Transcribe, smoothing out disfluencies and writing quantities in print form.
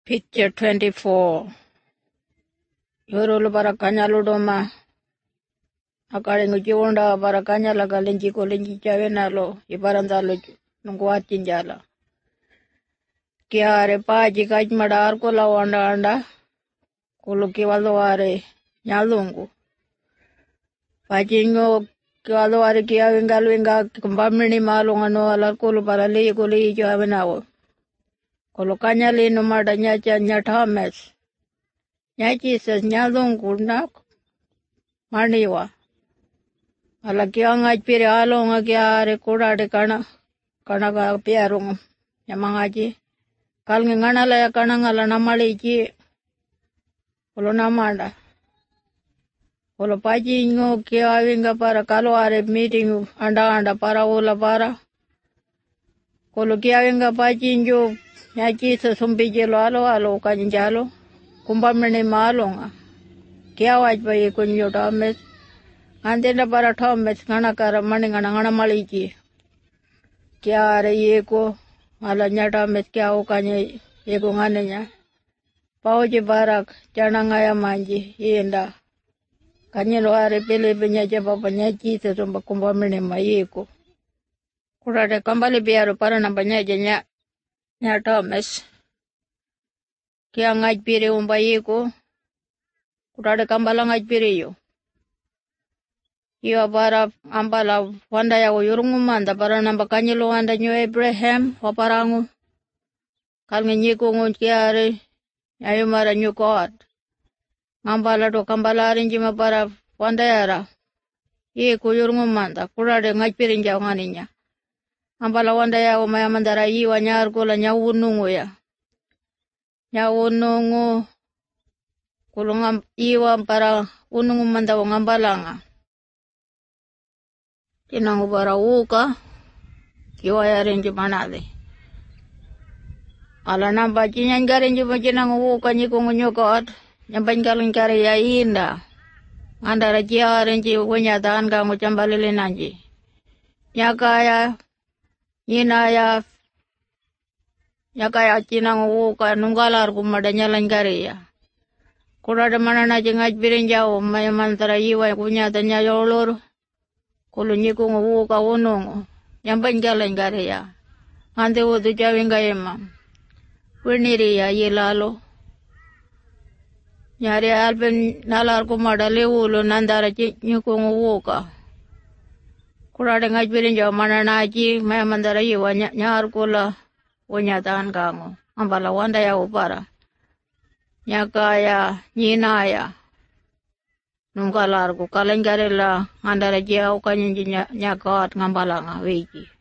Picture 24. Yorolo barakanya ludoma. Akare ngujiwonda barakanya laga lenji ko lenji chawe nalo. Ibaranda lo nungwat jinjala. Kiare paji kaj madar ko lawanda anda. Kulu kiwalo are nyalungu. Paji ngo kiwalo are kia winga kumbamini malunga no alar kulu parali kuli chawe nawo. Kulu kanyali no mada nyacha nyatames. Nyachi says nyalungu na maniwa. Ala kia ngaj pire alonga kia are kurade kana ka piarung yamangaji. Kalngi ngana la kana ngala namali ji. Kulu namanda. Kulu paji ngo kia winga para kalu are meeting anda para ula para. Kulu kia winga paji njo nyachi says sumpijelo alo kanjalo. Kumbamini malonga. Kia wajba ye kunyo tames. Antenda para tames ngana kara mani ngana maliji. Kia are ye ko ala nyata mes kia ukanye ye ko nganenya. Pauji barak jana ngaya manji yenda. Kanyelo are pele benya jaba banya jita tumba kumbamini ma ye ko. Kurade kambali biaru para nambanya jenya nyata mes. Kia ngaj pire umba ye ko. Kurade kambala ngaj pire yo. Iyo para ambala wanda ya uyurungu manda para namba kanyelo wanda nyo Abraham waparangu. Kalngi nyiku ngunkiare ayo mara nyo God. Ngambala do kambala arinjima para wanda yara. Iye kuyurungu manda kurade ngajpiri njao nganinya. Ambala wanda ya umaya mandara iwa nyargula nyawunungu ya. Nyawunungu kulungam iwa para unungu manda wangambalanga. Tinangu bara uka, kiwa ya renji manade. Ala namba jinyan garenji majinangu uka nyikungu nyokot, nyambangalin kare ya inda. Andara jia renji wenyata anga nguchambalili nanji. Nyakaya, nyinaya, nyakaya jinangu uka nunggalar kumadanyalan kare ya. Kurada manana jingaj birinjao, maya mantara iwa kunyata nyayolor. Kulu nyikungu uka unungu. Nyambangalan kare ya. Ante utu jawinga ema. Winiri ya yelalo. Nyari alpen nalar kumada lewulo nandara nyikungu uka. Kurada ngajbirin jawa mananaji maya mandara iwa nyar kula unyatan kangu. Ambala wanda ya upara. Nyakaya nyinaya. Nungkalarku kalengarela andara jia ukanya nyakat ngambalanga wiki.